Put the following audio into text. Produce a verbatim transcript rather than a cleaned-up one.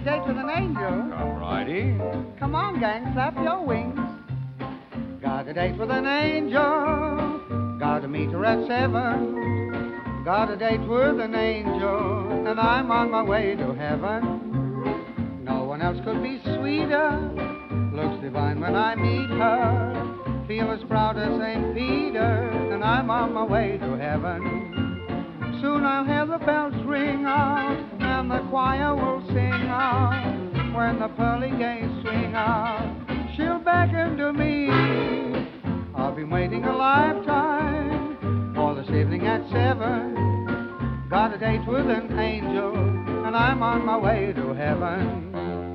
a date with an angel. Come right in. Come on, gang, clap your wings. Got a date with an angel. Got to meet her at seven. Got a date with an angel, and I'm on my way to heaven. No one else could be sweeter. Looks divine when I meet her. Feel as proud as Saint Peter, and I'm on my way to heaven. Soon I'll hear the bells ring out, and the choir will sing out. When the pearly gates swing out, she'll beckon to me. I've been waiting a lifetime for this evening at seven. Got a date with an angel, and I'm on my way to heaven.